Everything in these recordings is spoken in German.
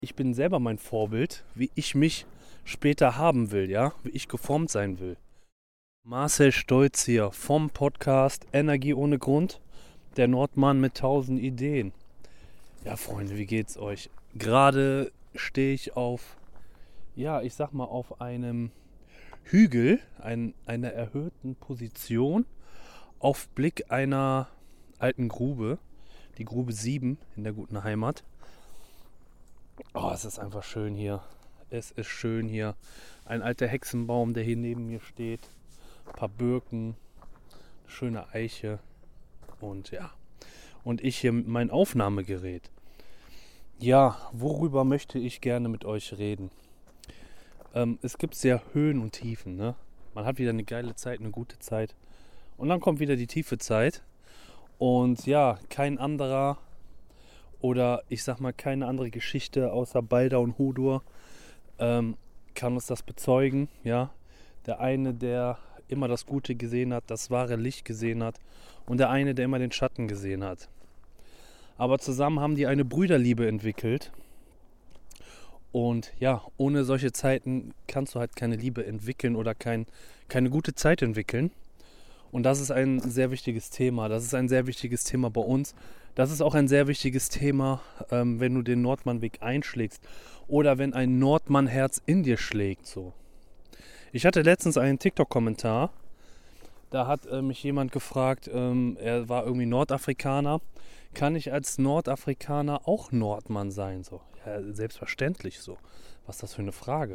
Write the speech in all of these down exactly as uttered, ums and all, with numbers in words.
Ich bin selber mein Vorbild, wie ich mich später haben will, ja, wie ich geformt sein will. Marcel Stolz hier vom Podcast Energie ohne Grund, der Nordmann mit tausend Ideen. Ja, Freunde, wie geht's euch? Gerade stehe ich auf, ja, ich sag mal, auf einem Hügel, ein, einer erhöhten Position, auf Blick einer alten Grube, die Grube sieben in der guten Heimat. Oh, es ist einfach schön hier. Es ist schön hier. Ein alter Hexenbaum, der hier neben mir steht. Ein paar Birken, eine schöne Eiche und ja. Und ich hier mit meinem Aufnahmegerät. Ja, worüber möchte ich gerne mit euch reden? Ähm, es gibt sehr Höhen und Tiefen, ne? Man hat wieder eine geile Zeit, eine gute Zeit. Und dann kommt wieder die tiefe Zeit. Und ja, kein anderer oder ich sag mal keine andere Geschichte außer Balder und Hodor ähm, kann uns das bezeugen. Ja? Der eine, der immer das Gute gesehen hat, das wahre Licht gesehen hat und der eine, der immer den Schatten gesehen hat. Aber zusammen haben die eine Brüderliebe entwickelt. Und ja, ohne solche Zeiten kannst du halt keine Liebe entwickeln oder kein, keine gute Zeit entwickeln. Und das ist ein sehr wichtiges Thema. Das ist ein sehr wichtiges Thema bei uns. Das ist auch ein sehr wichtiges Thema, ähm, wenn du den Nordmannweg einschlägst oder wenn ein Nordmannherz in dir schlägt. So. Ich hatte letztens einen TikTok-Kommentar. Da hat äh, mich jemand gefragt, ähm, er war irgendwie Nordafrikaner. Kann ich als Nordafrikaner auch Nordmann sein? So. Ja, selbstverständlich so. Was ist das für eine Frage?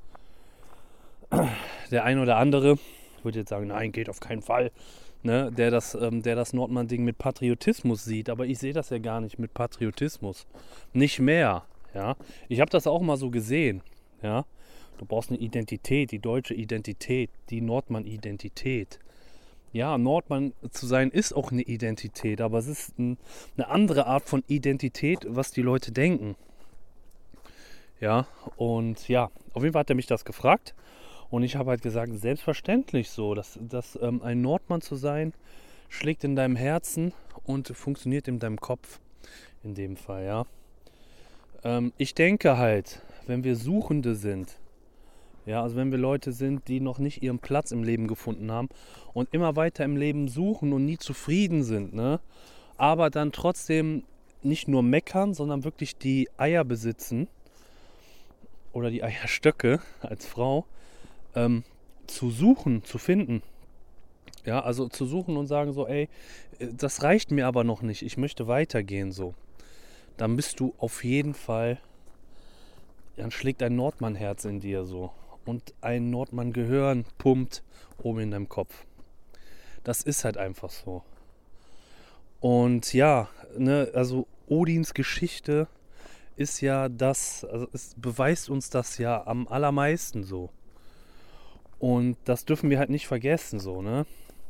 Der ein oder andere würde jetzt sagen, nein, geht auf keinen Fall, ne, der das, ähm, der das Nordmann-Ding mit Patriotismus sieht. Aber ich sehe das ja gar nicht mit Patriotismus. Nicht mehr, ja. Ich habe das auch mal so gesehen, ja. Du brauchst eine Identität, die deutsche Identität, die Nordmann-Identität. Ja, Nordmann zu sein ist auch eine Identität, aber es ist ein, eine andere Art von Identität, was die Leute denken. Ja, und ja, auf jeden Fall hat er mich das gefragt. Und ich habe halt gesagt, selbstverständlich so, dass, dass ähm, ein Nordmann zu sein, schlägt in deinem Herzen und funktioniert in deinem Kopf. In dem Fall, ja. Ähm, ich denke halt, wenn wir Suchende sind, ja, also wenn wir Leute sind, die noch nicht ihren Platz im Leben gefunden haben und immer weiter im Leben suchen und nie zufrieden sind, ne, aber dann trotzdem nicht nur meckern, sondern wirklich die Eier besitzen oder die Eierstöcke als Frau, Ähm, zu suchen, zu finden. Ja, also zu suchen und sagen so, ey, das reicht mir aber noch nicht, ich möchte weitergehen so. Dann bist du auf jeden Fall, dann schlägt ein Nordmann-Herz in dir so. Und ein Nordmann-Gehirn pumpt oben in deinem Kopf. Das ist halt einfach so. Und ja, ne, also Odins Geschichte ist ja das, also es beweist uns das ja am allermeisten so. Und das dürfen wir halt nicht vergessen, so, ne?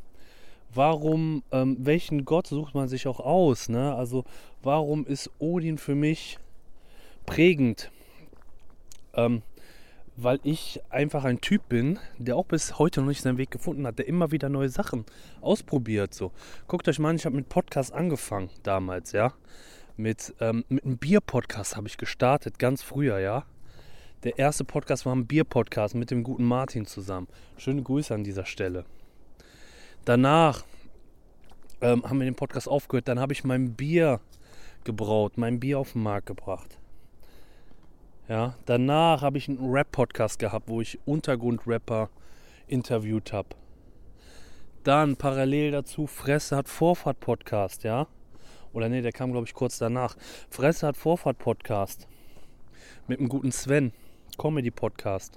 Warum, ähm, welchen Gott sucht man sich auch aus, ne? Also, warum ist Odin für mich prägend? Ähm, weil ich einfach ein Typ bin, der auch bis heute noch nicht seinen Weg gefunden hat, der immer wieder neue Sachen ausprobiert, so. Guckt euch mal an, ich habe mit Podcast angefangen damals, ja? Mit, ähm, mit einem Bier-Podcast habe ich gestartet, ganz früher, ja? Der erste Podcast war ein Bier-Podcast mit dem guten Martin zusammen. Schöne Grüße an dieser Stelle. Danach ähm, haben wir den Podcast aufgehört. Dann habe ich mein Bier gebraut, mein Bier auf den Markt gebracht. Ja, danach habe ich einen Rap-Podcast gehabt, wo ich Untergrundrapper interviewt habe. Dann parallel dazu Fresse hat Vorfahrt-Podcast, ja. Oder nee, der kam glaube ich kurz danach. Fresse hat Vorfahrt-Podcast. Mit dem guten Sven. Comedy-Podcast.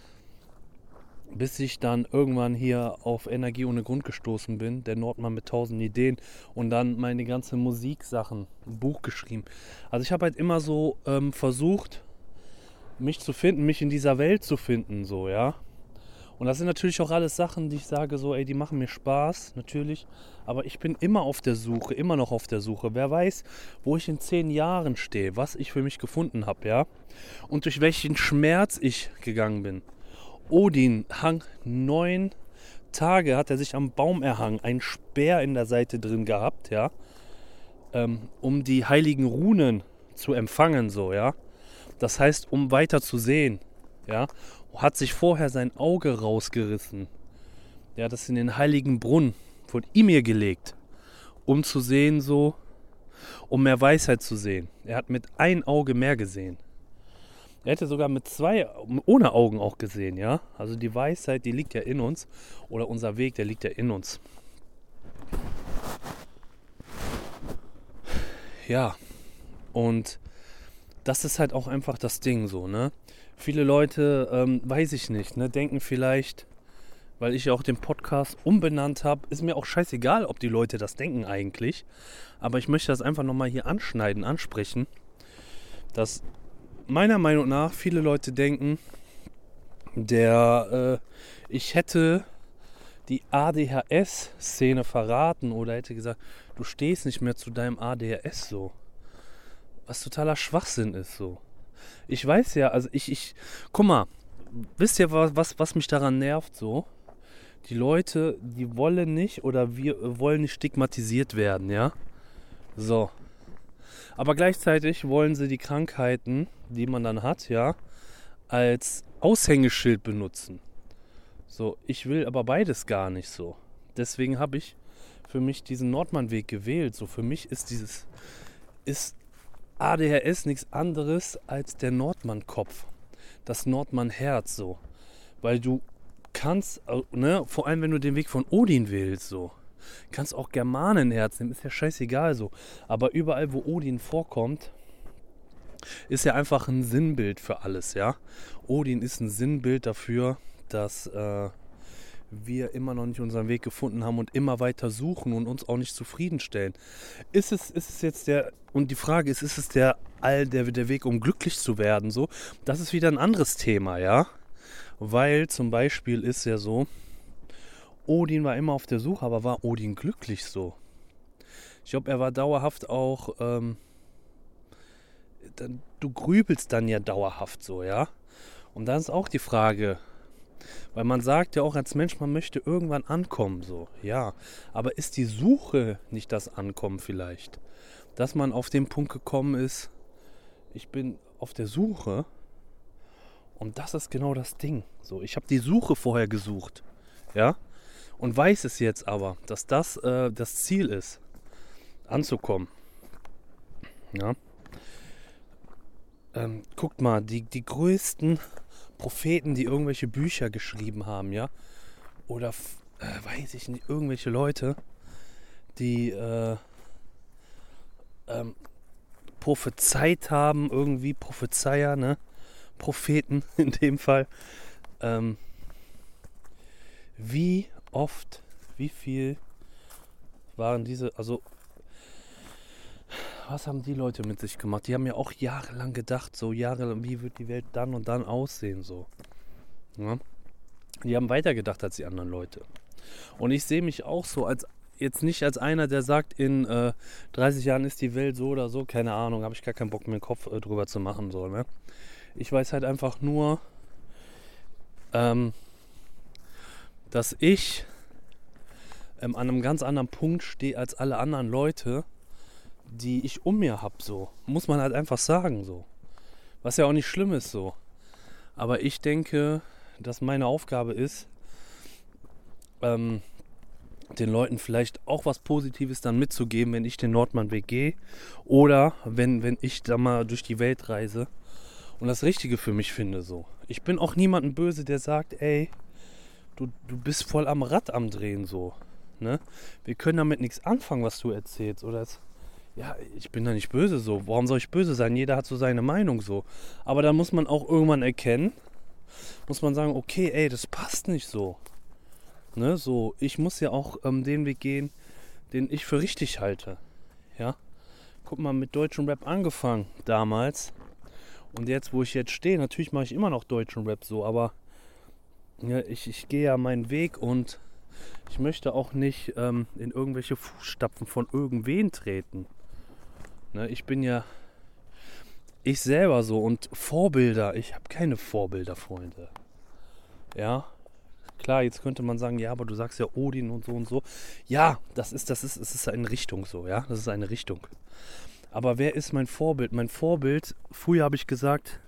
Bis ich dann irgendwann hier auf Energie ohne Grund gestoßen bin, der Nordmann mit tausend Ideen und dann meine ganzen Musiksachen, ein Buch geschrieben. Also ich habe halt immer so ähm, versucht, mich zu finden, mich in dieser Welt zu finden, so, ja. Und das sind natürlich auch alles Sachen, die ich sage so, ey, die machen mir Spaß, natürlich. Aber ich bin immer auf der Suche, immer noch auf der Suche. Wer weiß, wo ich in zehn Jahren stehe, was ich für mich gefunden habe, ja. Und durch welchen Schmerz ich gegangen bin. Odin hang neun Tage, hat er sich am Baum erhangen, einen Speer in der Seite drin gehabt, ja. Ähm, um die heiligen Runen zu empfangen, so, ja. Das heißt, um weiter zu sehen, ja, hat sich vorher sein Auge rausgerissen. Ja, das in den heiligen Brunnen von Ymir gelegt, um zu sehen so, um mehr Weisheit zu sehen. Er hat mit ein Auge mehr gesehen. Er hätte sogar mit zwei, ohne Augen auch gesehen, ja. Also die Weisheit, die liegt ja in uns. Oder unser Weg, der liegt ja in uns. Ja, und das ist halt auch einfach das Ding so, ne. Viele Leute, ähm, weiß ich nicht, ne, denken vielleicht, weil ich ja auch den Podcast umbenannt habe, ist mir auch scheißegal, ob die Leute das denken eigentlich. Aber ich möchte das einfach nochmal hier anschneiden, ansprechen, dass meiner Meinung nach viele Leute denken, der äh, ich hätte die A D H S-Szene verraten oder hätte gesagt, du stehst nicht mehr zu deinem A D H S so. Was totaler Schwachsinn ist so. Ich weiß ja, also ich, ich, guck mal, wisst ihr, was, was mich daran nervt so? Die Leute, die wollen nicht oder wir wollen nicht stigmatisiert werden, ja? So. Aber gleichzeitig wollen sie die Krankheiten, die man dann hat, ja, als Aushängeschild benutzen. So, ich will aber beides gar nicht so. Deswegen habe ich für mich diesen Nordmann-Weg gewählt. So, für mich ist dieses, ist A D H S nichts anderes als der Nordmann-Kopf. Das Nordmann-Herz, so. Weil du kannst, ne, vor allem wenn du den Weg von Odin wählst, so. Kannst auch Germanenherz nehmen, ist ja scheißegal so. Aber überall, wo Odin vorkommt, ist ja einfach ein Sinnbild für alles, ja. Odin ist ein Sinnbild dafür, dass äh, wir immer noch nicht unseren Weg gefunden haben und immer weiter suchen und uns auch nicht zufriedenstellen. Ist es, ist es jetzt der, und die Frage ist, ist es der, all der, der Weg, um glücklich zu werden, so? Das ist wieder ein anderes Thema, ja. Weil zum Beispiel ist ja so, Odin war immer auf der Suche, aber war Odin glücklich so? Ich glaube, er war dauerhaft auch, ähm, dann, du grübelst dann ja dauerhaft so, ja? Und dann ist auch die Frage, weil man sagt ja auch als Mensch, man möchte irgendwann ankommen, so, ja. Aber ist die Suche nicht das Ankommen vielleicht? Dass man auf den Punkt gekommen ist, ich bin auf der Suche und das ist genau das Ding. So, ich habe die Suche vorher gesucht, ja? Und weiß es jetzt aber, dass das äh, das Ziel ist, anzukommen. Ja. Ähm, guckt mal, die, die größten Propheten, die irgendwelche Bücher geschrieben haben, ja, oder äh, weiß ich nicht, irgendwelche Leute, die äh, ähm, prophezeit haben, irgendwie Prophezeier, ne, Propheten in dem Fall. Ähm, wie oft, wie viel waren diese, also was haben die Leute mit sich gemacht? Die haben ja auch jahrelang gedacht, so jahrelang, wie wird die Welt dann und dann aussehen, so. Ja? Die haben weiter gedacht als die anderen Leute. Und ich sehe mich auch so, als jetzt nicht als einer, der sagt, in äh, dreißig Jahren ist die Welt so oder so, keine Ahnung, habe ich gar keinen Bock, mir den Kopf äh, drüber zu machen, so, ne? Ich weiß halt einfach nur, ähm, dass ich ähm, an einem ganz anderen Punkt stehe als alle anderen Leute, die ich um mir habe, so. Muss man halt einfach sagen, so. Was ja auch nicht schlimm ist, so. Aber ich denke, dass meine Aufgabe ist, ähm, den Leuten vielleicht auch was Positives dann mitzugeben, wenn ich den Nordmann-Weg gehe. Oder wenn, wenn ich da mal durch die Welt reise und das Richtige für mich finde, so. Ich bin auch niemandem böse, der sagt, ey, du, du bist voll am Rad am Drehen, so. Ne? Wir können damit nichts anfangen, was du erzählst. Oder es, ja, ich bin da nicht böse, so. Warum soll ich böse sein? Jeder hat so seine Meinung, so. Aber da muss man auch irgendwann erkennen, muss man sagen, okay, ey, das passt nicht so. Ne, so, ich muss ja auch ähm, den Weg gehen, den ich für richtig halte. Ja, guck mal, mit deutschem Rap angefangen damals. Und jetzt, wo ich jetzt stehe, natürlich mache ich immer noch deutschen Rap so, aber ja, ich, ich gehe ja meinen Weg und ich möchte auch nicht ähm, in irgendwelche Fußstapfen von irgendwen treten. Ne, ich bin ja ich selber so und Vorbilder, ich habe keine Vorbilder, Freunde. Ja, klar, jetzt könnte man sagen, ja, aber du sagst ja Odin und so und so. Ja, das ist, das ist, es ist eine Richtung so, ja, das ist eine Richtung. Aber wer ist mein Vorbild? Mein Vorbild, früher habe ich gesagt,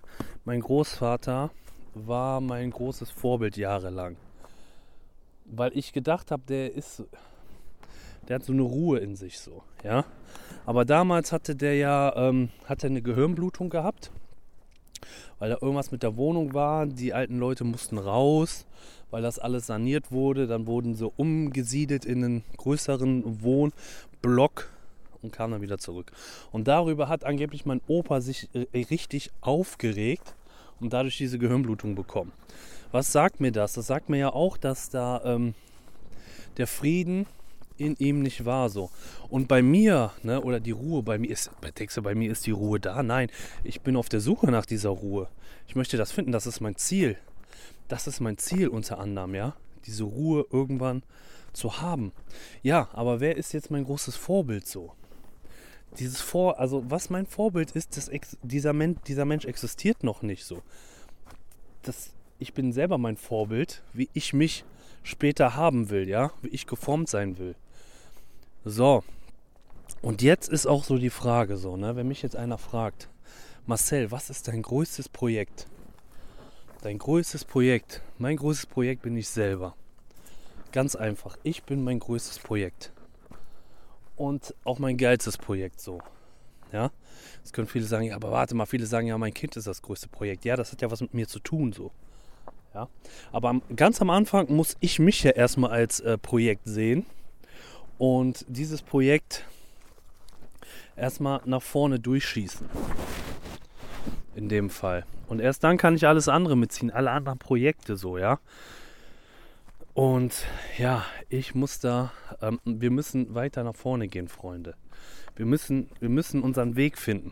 mein Großvater war mein großes Vorbild jahrelang. Weil ich gedacht habe, der ist, der hat so eine Ruhe in sich so, ja. Aber damals hatte der ja, ähm, hatte eine Gehirnblutung gehabt, weil da irgendwas mit der Wohnung war. Die alten Leute mussten raus, weil das alles saniert wurde. Dann wurden sie umgesiedelt in einen größeren Wohnblock und kamen dann wieder zurück. Und darüber hat angeblich mein Opa sich äh, richtig aufgeregt und dadurch diese Gehirnblutung bekommen. Was sagt mir das? Das sagt mir ja auch, dass da ähm, der Frieden in ihm nicht war so. Und bei mir, ne, oder die Ruhe bei mir ist, denkst du, bei mir ist die Ruhe da? Nein, ich bin auf der Suche nach dieser Ruhe. Ich möchte das finden, das ist mein Ziel. Das ist mein Ziel unter anderem, ja. Diese Ruhe irgendwann zu haben. Ja, aber wer ist jetzt mein großes Vorbild so? Dieses Vor, also was mein Vorbild ist, das, dieser, Men, dieser Mensch existiert noch nicht so. Das, ich bin selber mein Vorbild, wie ich mich später haben will, ja, wie ich geformt sein will. So, und jetzt ist auch so die Frage so, ne, wenn mich jetzt einer fragt, Marcel, was ist dein größtes Projekt? Dein größtes Projekt, mein größtes Projekt bin ich selber. Ganz einfach, ich bin mein größtes Projekt. Und auch mein geilstes Projekt so, ja. Jetzt können viele sagen, ja, aber warte mal, viele sagen, ja, mein Kind ist das größte Projekt. Ja, das hat ja was mit mir zu tun so. Ja, aber am, ganz am Anfang muss ich mich ja erstmal als äh, Projekt sehen und dieses Projekt erstmal nach vorne durchschießen. In dem Fall. Und erst dann kann ich alles andere mitziehen, alle anderen Projekte so, ja. Und ja, ich muss da, ähm, wir müssen weiter nach vorne gehen, Freunde. Wir müssen, wir müssen unseren Weg finden.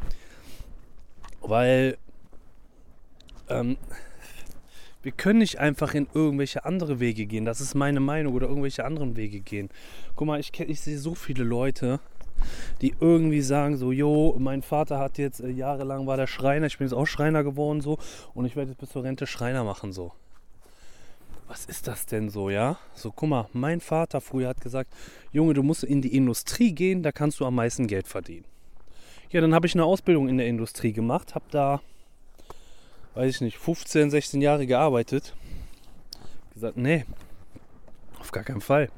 Weil ähm, wir können nicht einfach in irgendwelche andere Wege gehen. Das ist meine Meinung. Oder irgendwelche anderen Wege gehen. Guck mal, ich, ich sehe so viele Leute, die irgendwie sagen so, jo, mein Vater hat jetzt äh, jahrelang war der Schreiner, ich bin jetzt auch Schreiner geworden so und ich werde jetzt bis zur Rente Schreiner machen so. Was ist das denn so, ja? So, guck mal, mein Vater früher hat gesagt, Junge, du musst in die Industrie gehen, da kannst du am meisten Geld verdienen. Ja, dann habe ich eine Ausbildung in der Industrie gemacht, habe da weiß ich nicht, fünfzehn, sechzehn Jahre gearbeitet. Gesagt, nee, auf gar keinen Fall.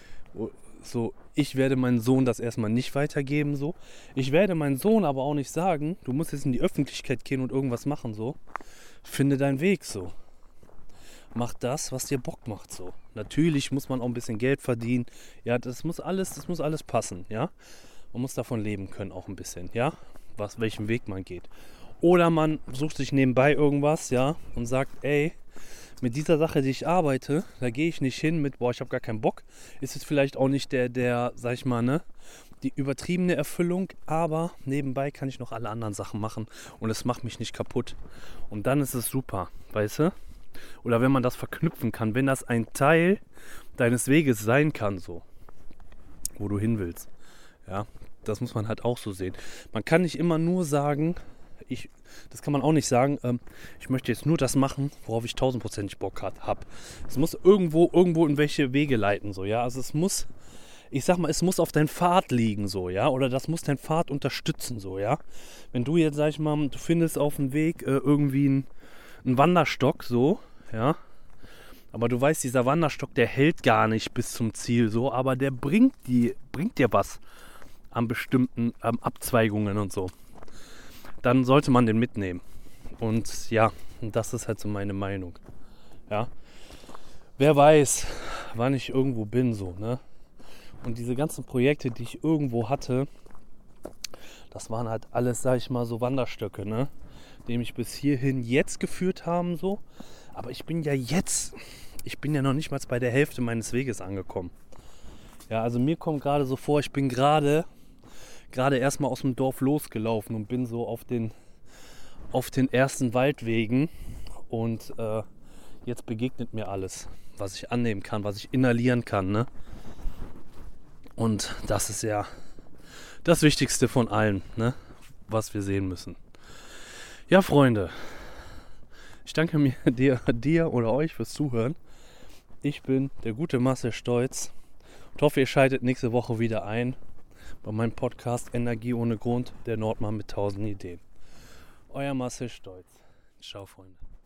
So, ich werde meinen Sohn das erstmal nicht weitergeben, so. Ich werde meinen Sohn aber auch nicht sagen, du musst jetzt in die Öffentlichkeit gehen und irgendwas machen, so. Finde deinen Weg, so. Mach das, was dir Bock macht, so. Natürlich muss man auch ein bisschen Geld verdienen. Ja, das muss alles, das muss alles passen, ja. Man muss davon leben können auch ein bisschen, ja. Was, welchen Weg man geht. Oder man sucht sich nebenbei irgendwas, ja, und sagt, ey, mit dieser Sache, die ich arbeite, da gehe ich nicht hin mit, boah, ich habe gar keinen Bock. Ist es vielleicht auch nicht der, der, sag ich mal, ne, die übertriebene Erfüllung, aber nebenbei kann ich noch alle anderen Sachen machen und es macht mich nicht kaputt. Und dann ist es super, weißt du? Oder wenn man das verknüpfen kann, wenn das ein Teil deines Weges sein kann, so, wo du hin willst, ja, das muss man halt auch so sehen. Man kann nicht immer nur sagen, Ich, das kann man auch nicht sagen, ähm, ich möchte jetzt nur das machen, worauf ich tausendprozentig Bock habe. Es muss irgendwo, irgendwo in welche Wege leiten, so, ja. Also es muss, ich sag mal, es muss auf deinen Pfad liegen, so, ja. Oder das muss deinen Pfad unterstützen, so, ja. Wenn du jetzt, sag ich mal, du findest auf dem Weg äh, irgendwie einen, einen Wanderstock, so, ja. Aber du weißt, dieser Wanderstock, der hält gar nicht bis zum Ziel, so, aber der bringt, die, bringt dir was an bestimmten ähm, Abzweigungen und so. Dann sollte man den mitnehmen. Und ja, das ist halt so meine Meinung. Ja. Wer weiß, wann ich irgendwo bin, so, ne? Und diese ganzen Projekte, die ich irgendwo hatte, das waren halt alles, sag ich mal, so Wanderstöcke, ne? Die mich bis hierhin jetzt geführt haben, so. Aber ich bin ja jetzt, ich bin ja noch nicht mal bei der Hälfte meines Weges angekommen. Ja, also mir kommt gerade so vor, ich bin gerade gerade erstmal aus dem Dorf losgelaufen und bin so auf den, auf den ersten Waldwegen und äh, jetzt begegnet mir alles, was ich annehmen kann, was ich inhalieren kann, ne? Und das ist ja das Wichtigste von allen, ne? Was wir sehen müssen. Ja, Freunde, ich danke mir dir, dir oder euch fürs Zuhören. Ich bin der gute Marcel Stolz und hoffe, ihr schaltet nächste Woche wieder ein bei meinem Podcast Energie ohne Grund, der Nordmann mit tausend Ideen. Euer Marcel Stolz. Ciao, Freunde.